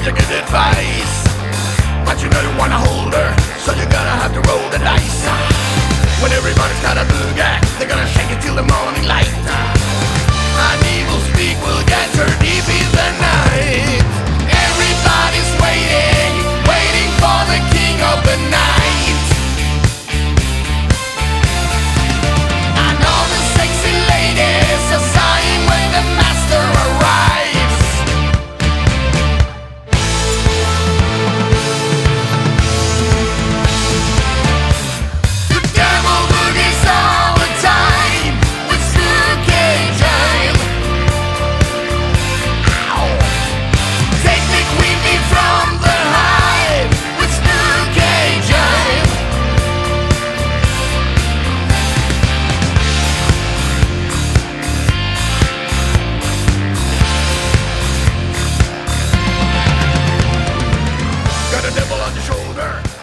you good advice, but you know you wanna hold her, so you're gonna have to roll the dice. When everybody's got a boogie, they're gonna shake it till the morning light. An evil speak will get her deep in the night. Everybody's waiting, waiting for the king of the night. And all the sexy ladies are sighing when the master arrives. The devil boogies all the time with Spooky Jail. Ow. Take the queen bee from the hive with Spooky Jail. Got a devil on your shoulder.